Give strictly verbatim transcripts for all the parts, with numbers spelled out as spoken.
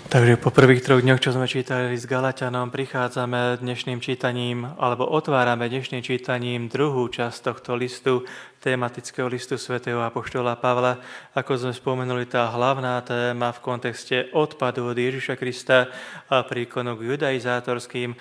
Takže po prvých troch dňoch, čo sme čítali s Galatianom, prichádzame dnešným čítaním, alebo otvárame dnešným čítaním druhú časť tohto listu, tematického listu svätého apoštola Pavla. Ako sme spomenuli, tá hlavná téma v kontexte odpadu od Ježiša Krista a príklonu k judaizátorským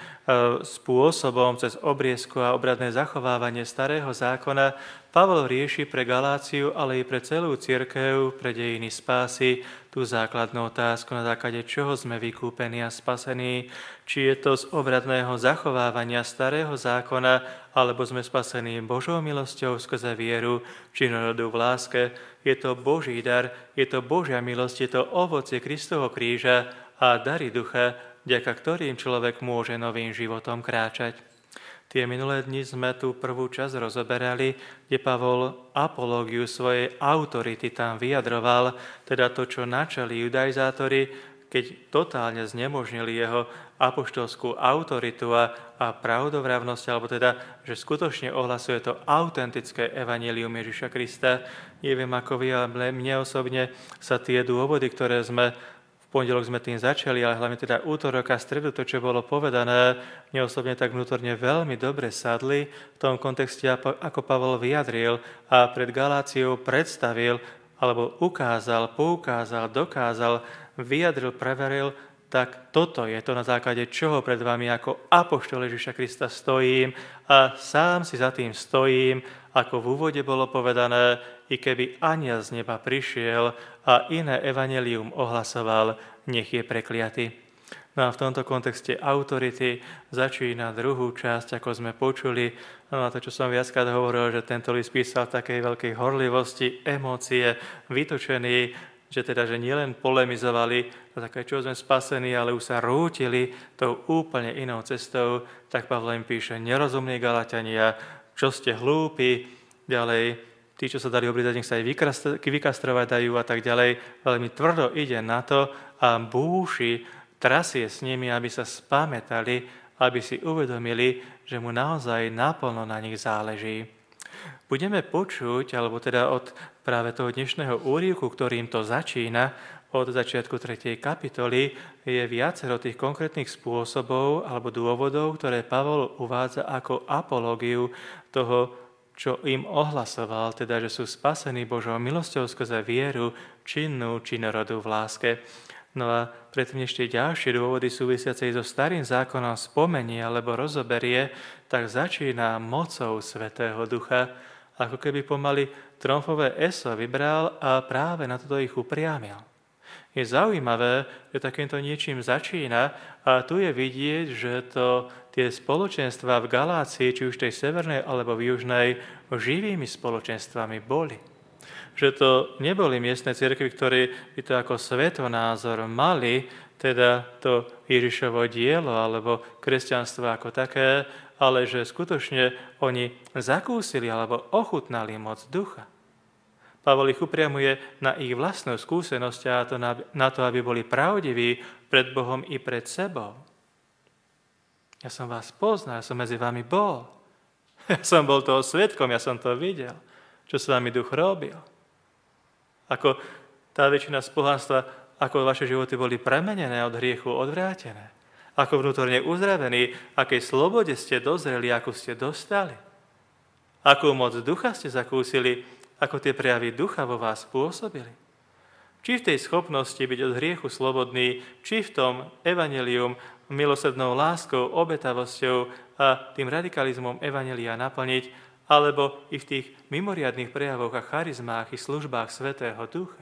spôsobom cez obriezku a obradné zachovávanie starého zákona Pavol rieši pre Galáciu, ale i pre celú cirkev, pre dejiny spásy, tú základnú otázku, na základe čoho sme vykúpení a spasení, či je to z obradného zachovávania starého zákona, alebo sme spasení Božou milosťou skrze vieru, či narodu v láske. Je to Boží dar, je to Božia milosť, je to ovocie Kristovho kríža a dary ducha, vďaka ktorým človek môže novým životom kráčať. Tie minulé dni sme tú prvú časť rozoberali, kde Pavol apológiu svojej autority tam vyjadroval, teda to, čo načali judaizátori, keď totálne znemožnili jeho apoštolskú autoritu a, a pravdovravnosť, alebo teda, že skutočne ohlasuje to autentické evanjelium Ježiša Krista. Neviem ako vy, ale mne osobne sa tie dôvody, ktoré sme v pondelok sme tým začali, ale hlavne teda útorok a stredu, to, čo bolo povedané, mne osobne tak vnútorne veľmi dobre sadli v tom kontexte, ako Pavol vyjadril a pred Galáciou predstavil, alebo ukázal, poukázal, dokázal, vyjadril, preveril, tak toto je to, na základe čoho pred vami ako apoštol Ježiša Krista stojím a sám si za tým stojím, ako v úvode bolo povedané, i keby anjel z neba prišiel a iné evanjelium ohlasoval, nech je prekliaty. No a v tomto kontexte autority začína druhú časť, ako sme počuli, no a to, čo som viackrát hovoril, že tento list písal v takej veľkej horlivosti, emócie, vytočený, že teda, že nielen polemizovali, také, čo sme spasení, ale už sa rútili tou úplne inou cestou, tak Pavol im píše, nerozumní Galatiania, čo ste hlúpi, ďalej, tí, čo sa dali obliezať, nech sa aj vykastrovať dajú a tak ďalej, veľmi tvrdo ide na to a búši, trasie s nimi, aby sa spamätali, aby si uvedomili, že mu naozaj naplno na nich záleží. Budeme počuť, alebo teda od práve toho dnešného úryvku, ktorým to začína, od začiatku tretej kapitoly, je viacero tých konkrétnych spôsobov alebo dôvodov, ktoré Pavol uvádza ako apológiu toho, čo im ohlasoval, teda, že sú spasení Božou milosťou skrze vieru, činnú činorodu v láske. No a predtým ešte ďalšie dôvody súvisiace so starým zákonom spomenie alebo rozoberie, tak začína mocou Svätého Ducha, ako keby pomaly tromfové eso vybral a práve na toto ich upriamil. Je zaujímavé, že takýmto niečím začína a tu je vidieť, že to tie spoločenstvá v Galácii, či už tej severnej alebo v južnej, živými spoločenstvami boli. Že to neboli miestne cirkvi, ktorí by to ako svetonázor mali, teda to Ježišovo dielo alebo kresťanstvo ako také, ale že skutočne oni zakúsili alebo ochutnali moc ducha. Pavol ich upriamuje na ich vlastnú skúsenosť a to na, na to, aby boli pravdiví pred Bohom i pred sebou. Ja som vás poznal, ja som medzi vami bol. Ja som bol toho svedkom, ja som to videl, čo s vami duch robil. Ako tá väčšina z pohanstva, ako vaše životy boli premenené od hriechu, odvrátené. Ako vnútorne uzdravení, akej slobode ste dozreli, akú ste dostali. Akú moc ducha ste zakúsili, ako tie prejavy ducha vo vás pôsobili. Či v tej schopnosti byť od hriechu slobodný, či v tom evanjelium milosrdnou láskou, obetavosťou a tým radikalizmom evanjelia naplniť, alebo i v tých mimoriadnych prejavoch a charizmách i službách Svätého Ducha.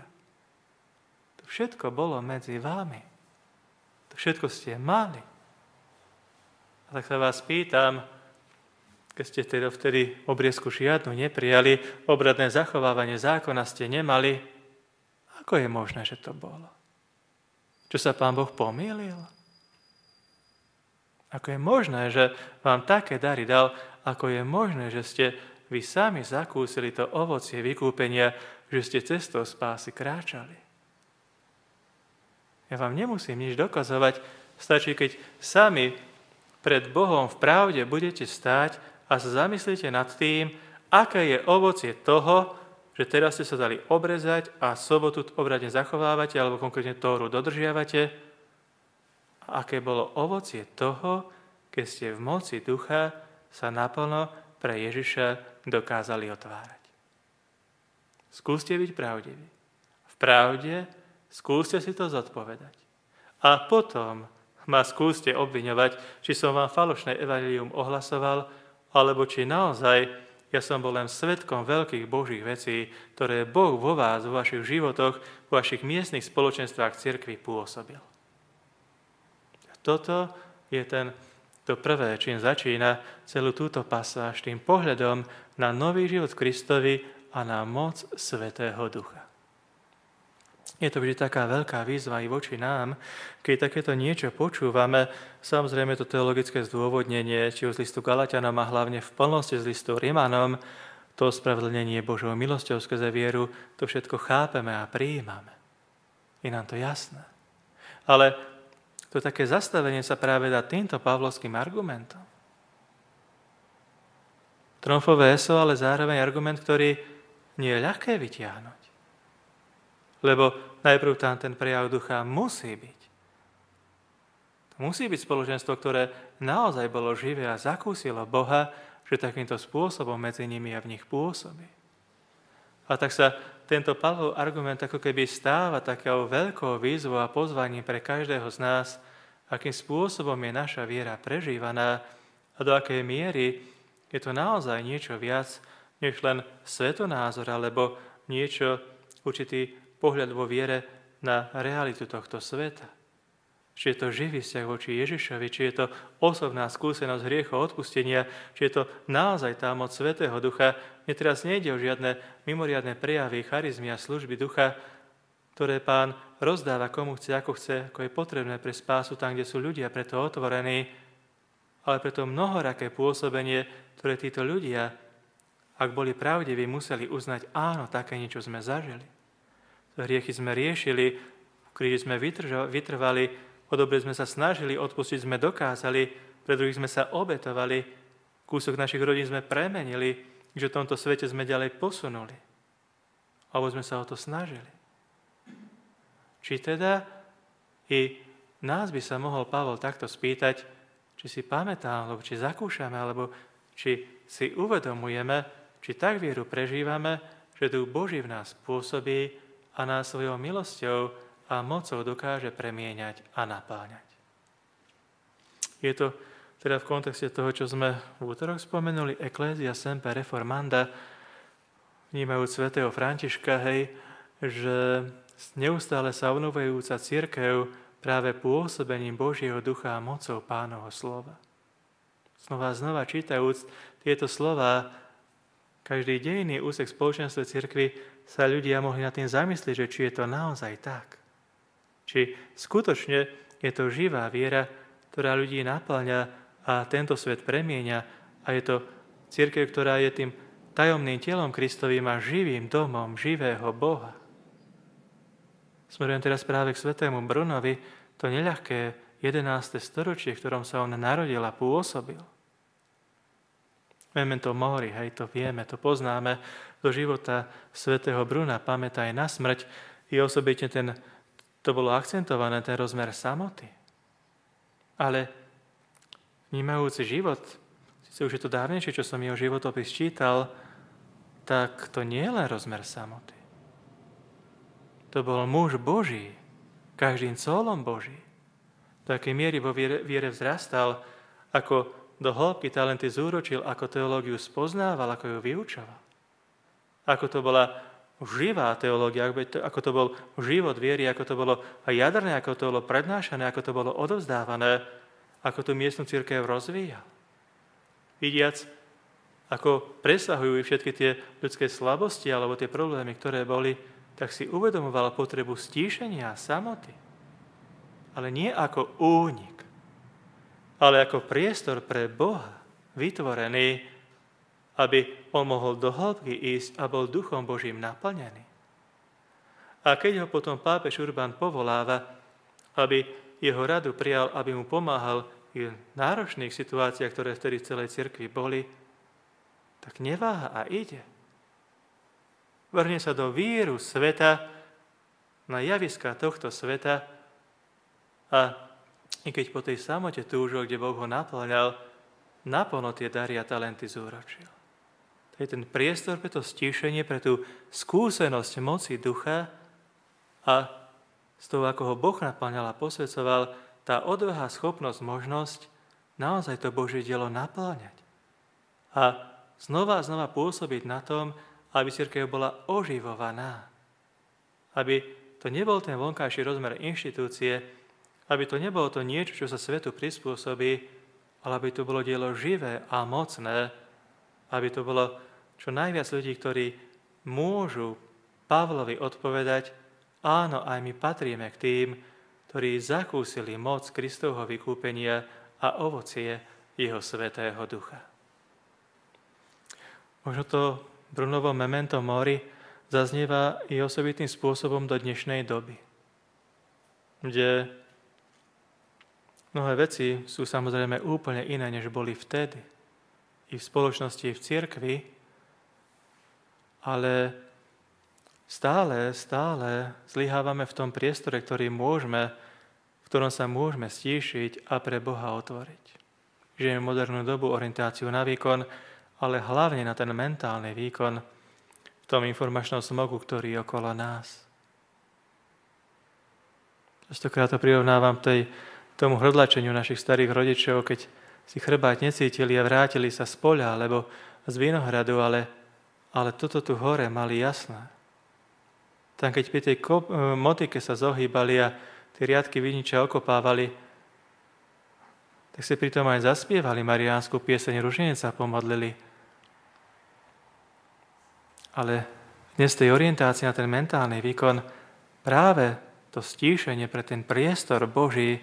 To všetko bolo medzi vami. To všetko ste mali. A tak sa vás pýtam, keď ste teda vtedy obriezku žiadnu neprijali, obradné zachovávanie zákona ste nemali, ako je možné, že to bolo? Čo sa Pán Boh pomýlil? Ako je možné, že vám také dary dal, ako je možné, že ste vy sami zakúsili to ovocie vykúpenia, že ste cestou spásy kráčali? Ja vám nemusím nič dokazovať, stačí, keď sami pred Bohom v pravde budete stáť a sa zamyslíte nad tým, aké je ovocie toho, že teraz ste sa dali obrezať a sobotu obradne zachovávate, alebo konkrétne Tóru dodržiavate, aké bolo ovocie toho, keď ste v moci ducha sa naplno pre Ježiša dokázali otvárať. Skúste byť pravdiví. V pravde skúste si to zodpovedať. A potom ma skúste obviňovať, či som vám falošné evanjelium ohlasoval, alebo či naozaj ja som bol len svedkom veľkých Božích vecí, ktoré Boh vo vás, vo vašich životoch, vo vašich miestnych spoločenstvách cirkvi pôsobil. Toto je ten, to prvé, čím začína celú túto pasáž, tým pohľadom na nový život v Kristovi a na moc Svätého Ducha. Je to vždy taká veľká výzva i voči nám, keď takéto niečo počúvame, samozrejme to teologické zdôvodnenie, či už z listu Galatianom a hlavne v plnosti z listu Rimanom, to ospravedlnenie Božou milosťou skrze vieru, to všetko chápeme a prijímame. Je nám to jasné. Ale to také zastavenie sa práve dá týmto pavlovským argumentom. Tromfové eso, ale zároveň argument, ktorý nie je ľahké vytiahnuť. Lebo najprv tam ten prejav ducha musí byť. Musí byť spoločenstvo, ktoré naozaj bolo živé a zakúsilo Boha, že takýmto spôsobom medzi nimi a v nich pôsobí. A tak sa tento Pavlov argument ako keby stáva takou veľkou výzvou a pozvaním pre každého z nás, akým spôsobom je naša viera prežívaná a do akej miery je to naozaj niečo viac, než len svetonázor alebo niečo, určitý pohľad vo viere na realitu tohto sveta. Či je to živý vzťah voči Ježišovi, či je to osobná skúsenosť hriechov odpustenia, či je to naozaj tá moc Svätého Ducha. Mne teraz nejde o žiadne mimoriadne prejavy, charizmy a služby Ducha, ktoré Pán rozdáva komu chce, ako chce, ako je potrebné pre spásu tam, kde sú ľudia preto otvorení, ale preto mnohoraké pôsobenie, ktoré títo ľudia, ak boli pravdiví, museli uznať, áno, také niečo sme zažili. Hriechy sme riešili, v kríži sme vytrvali, o dobre sme sa snažili, odpustiť sme dokázali, pre druhých sme sa obetovali, kúsok našich rodín sme premenili, že v tomto svete sme ďalej posunuli. Alebo sme sa o to snažili. Či teda i nás by sa mohol Pavol takto spýtať, či si pamätáme, alebo či zakúšame, alebo či si uvedomujeme, či tak vieru prežívame, že Duch Boží v nás pôsobí a nás svojou milosťou a mocou dokáže premieňať a napáňať. Je to teda v kontexte toho, čo sme v útorok spomenuli, Ecclesia Semper Reformanda, vnímajúc svätého Františka, hej, že neustále sa obnovujúca cirkev práve pôsobením Božieho ducha a mocou Pánovho slova. Znova a znova čítajúc tieto slova, každý dejinný úsek spoločenstva cirkvi sa ľudia mohli nad tým zamyslieť, že či je to naozaj tak. Či skutočne je to živá viera, ktorá ľudí naplňa a tento svet premieňa a je to cirkev, ktorá je tým tajomným telom Kristovým a živým domom živého Boha. Smerujem teraz práve k svätému Brunovi, to neľahké jedenáste storočie, v ktorom sa on narodil a pôsobil. Memento mori, hej, to vieme, to poznáme do života svätého Bruna, pamätaj na smrť, i osobitne ten, to bolo akcentované, ten rozmer samoty. Ale vnímajúci život, síce už je to dávnejšie, čo som jeho životopis čítal, tak to nie je len rozmer samoty. To bol muž Boží, každým colom Boží. Do akej miery vo viere, viere vzrastal, ako do hĺbky talenty zúročil, ako teológiu spoznával, ako ju vyučoval. Ako to bola živá teológia, ako to bol život viery, ako to bolo jadrné, ako to bolo prednášané, ako to bolo odovzdávané, ako tú miestnu cirkev rozvíjal. Vidiac, ako presahujú všetky tie ľudské slabosti alebo tie problémy, ktoré boli, tak si uvedomoval potrebu stíšenia a samoty. Ale nie ako únik, ale ako priestor pre Boha vytvorený, aby on mohol do hĺbky ísť a bol Duchom Božím naplnený. A keď ho potom pápež Urban povoláva, aby jeho radu prijal, aby mu pomáhal v náročných situáciách, ktoré vtedy v celej cirkvi boli, tak neváha a ide. Vrhne sa do víru sveta, na javiska tohto sveta a I keď po tej samote túžil, kde Boh ho naplňal, naplno tie dary a talenty zúročil. To je ten priestor pre to stíšenie, pre tú skúsenosť moci ducha a z toho, ako ho Boh naplňal a posvedcoval, tá odvaha, schopnosť, možnosť naozaj to Božie dielo naplňať. A znova a znova pôsobiť na tom, aby cirkev bola oživovaná. Aby to nebol ten vonkajší rozmer inštitúcie, aby to nebolo to niečo, čo sa svetu prispôsobí, ale aby to bolo dielo živé a mocné, aby to bolo čo najviac ľudí, ktorí môžu Pavlovi odpovedať, áno, aj my patríme k tým, ktorí zakúsili moc Kristovho vykúpenia a ovocie jeho svätého ducha. Možno to Brunovo memento mori zaznieva i osobitným spôsobom do dnešnej doby, kde mnohé veci sú samozrejme úplne iné, než boli vtedy. I v spoločnosti, i v cirkvi, ale stále, stále zlyhávame v tom priestore, ktorý môžeme, v ktorom sa môžeme stíšiť a pre Boha otvoriť. Žijeme modernú dobu, orientáciu na výkon, ale hlavne na ten mentálny výkon v tom informačnom smogu, ktorý je okolo nás. Častokrát to prirovnávam tej, tomu hrdlačeniu našich starých rodičov, keď si chrbát necítili a vrátili sa z poľa alebo z vinohradu, ale, ale toto tu hore mali jasné. Tam, keď pri tej kop- motike sa zohýbali a tie riadky viniča okopávali, tak si pritom aj zaspievali mariánsku pieseň Ruženeca, pomodlili. Ale dnes tej orientácii na ten mentálny výkon práve to stíšenie pre ten priestor Boží,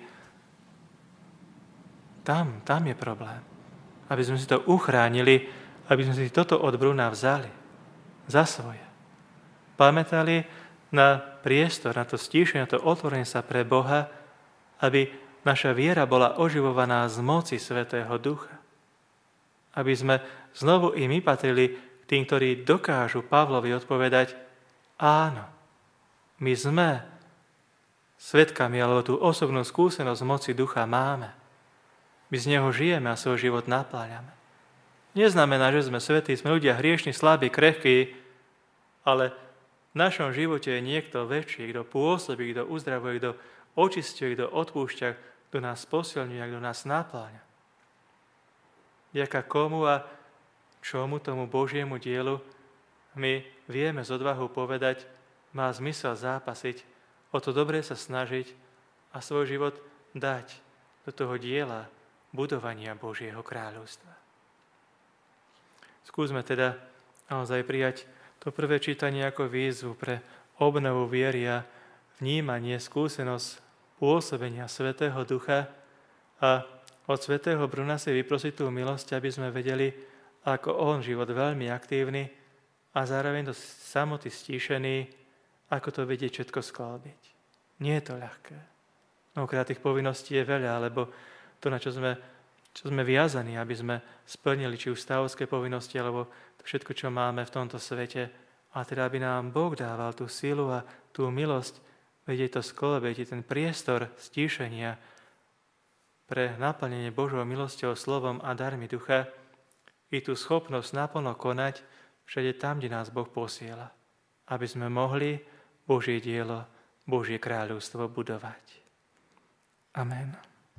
tam, tam je problém. Aby sme si to uchránili, aby sme si toto od Bruna vzali za svoje. Pamätali na priestor, na to stíšenie, na to otvorenie sa pre Boha, aby naša viera bola oživovaná z moci Svätého Ducha. Aby sme znovu i my patrili k tým, ktorí dokážu Pavlovi odpovedať, áno, my sme svedkami, alebo tú osobnú skúsenosť moci Ducha máme. My z neho žijeme a svoj život napláňame. Neznamená, že sme svätí, sme ľudia hriešni, slabí, krehkí, ale v našom živote je niekto väčší, kto pôsobí, kto uzdravuje, kto očisťuje, kto odpúšťa, kto nás posilňuje, kto nás napláňa. Vďaka komu a čomu tomu Božiemu dielu my vieme z odvahou povedať, má zmysel zápasiť, o to dobre sa snažiť a svoj život dať do toho diela budovania Božieho kráľovstva. Skúsme teda naozaj prijať to prvé čítanie ako výzvu pre obnovu viery a vnímanie, skúsenosť pôsobenia Svätého Ducha a od Svätého Bruna si vyprosiť tú milosť, aby sme vedeli, ako on život veľmi aktívny a zároveň do samoty stíšený, ako to vedieť všetko sklbiť. Nie je to ľahké. Mnohokrát tých povinností je veľa, alebo to, na čo sme, čo sme viazaní, aby sme splnili či už stavovské povinnosti, alebo to všetko, čo máme v tomto svete. A teda, aby nám Boh dával tú silu a tú milosť, vedieť to sklbiť, ten priestor stíšenia pre naplnenie Božou milosťou, slovom a darmi ducha, i tú schopnosť naplno konať všade tam, kde nás Boh posiela, aby sme mohli Božie dielo, Božie kráľovstvo budovať. Amen.